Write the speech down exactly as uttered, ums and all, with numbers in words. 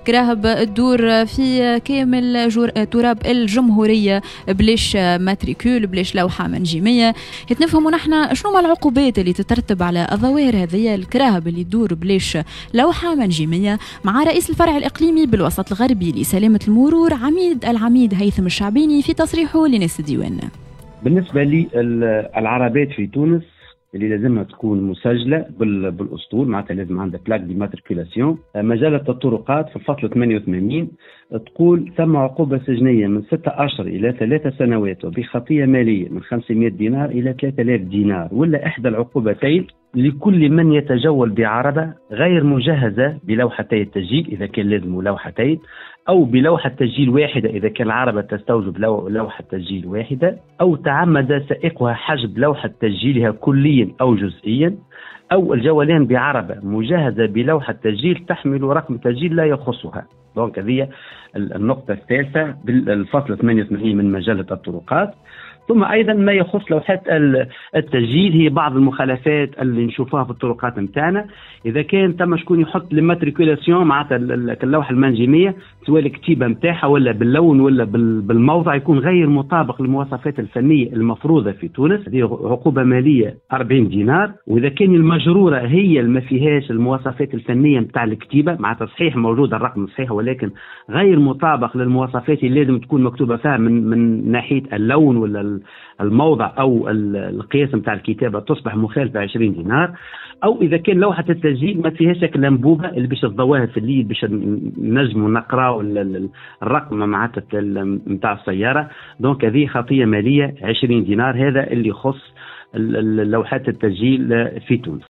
كراهب تدور في كامل تراب الجمهورية بلاش ماتريكول بلاش لوحة منجمية. يتنفهموا نحن شنو ما العقوبات اللي تترتب على الظواهر هذه الكراهب اللي تدور بلاش لوحة منجمية، مع رئيس الفرع الإقليمي بالوسط الغربي لسلامة المرور عميد العميد هيثم الشعبيني في تصريحه لناس الديوان. بالنسبة لي العربات في تونس اللي لازمها تكون مسجلة بالأسطول، معناتها لازم عندها بلاك دي ماتريكولاسيون. مجلة الطرقات في الفصل ثمانية وثمانين تقول ثم عقوبة سجنية من ستة أشهر إلى ثلاثة سنوات وبخطية مالية من خمسمائة دينار إلى ثلاثة آلاف دينار، ولا إحدى العقوبتين لكل من يتجول بعربة غير مجهزة بلوحتي التسجيل إذا كان لازم لوحتين، أو بلوحة تسجيل واحدة إذا كان العربة تستوجب لوحة تسجيل واحدة، أو تعمد سائقها حجب لوحة تسجيلها كليا أو جزئيا، أو الجولان بعربة مجهزة بلوحة تسجيل تحمل رقم تسجيل لا يخصها. دونك هذه النقطة الثالثة بالفصل ثمانية وثمانين من مجلة الطرقات. ثم أيضا ما يخص لوحات التسجيل هي بعض المخالفات اللي نشوفوها في الطرقات نتاعنا. إذا كان تم شكون يحط الماتريكولاسيون معناتها اللوحة المنجمية سواء الكتيبة نتاعها ولا باللون ولا بالموضع يكون غير مطابق للمواصفات الفنية المفروضة في تونس، هذه عقوبة مالية أربعين دينار. وإذا كان المجرورة هي ما فيهاش المواصفات الفنية نتاع الكتيبة معناتها صحيح موجود الرقم صحيح ولكن غير مطابق للمواصفات اللي لازم تكون مكتوبة فيها من من ناحية اللون ولا الموضع أو القياس نتاع الكتابة تصبح مخالفة عشرين دينار. أو إذا كان لوحة التسجيل ما فيهاش الأنبوبة اللي باش تضواها في الليل باش نجموا نقراو الرقم معناتها نتاع السيارة، دونك هذه خطية مالية عشرين دينار. هذا اللي يخص لوحات التسجيل في تونس.